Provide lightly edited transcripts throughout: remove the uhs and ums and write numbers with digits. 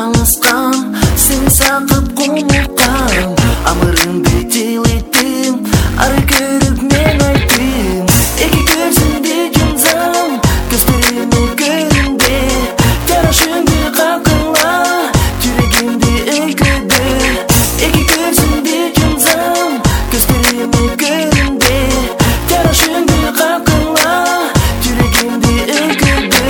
жаңылышкан, сени сакып кумулткан. Амырыңды жылыттым, ары көрүп мен айттым. Эки көзүмдү жумсам, көздөрүмө көрүндү. Жарашыңды какыла, жүрөгүмдү өйкөдү. Эки көзүмдү жумсам, көздөрүмө көрүндү. Жарашыңды какыла, жүрөгүмдү өйкөдү.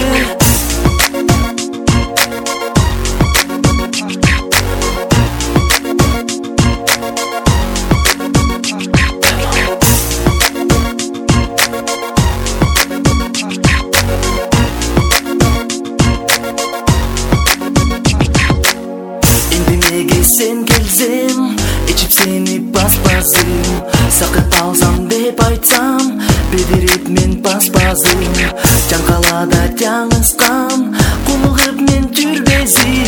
Sen gelsem, içip seni paspasım. Sakıp alsam деп айтсам, бедерip мен паспазым. Жаңкалада жаңышкан, кумулгып мен жүрбезим.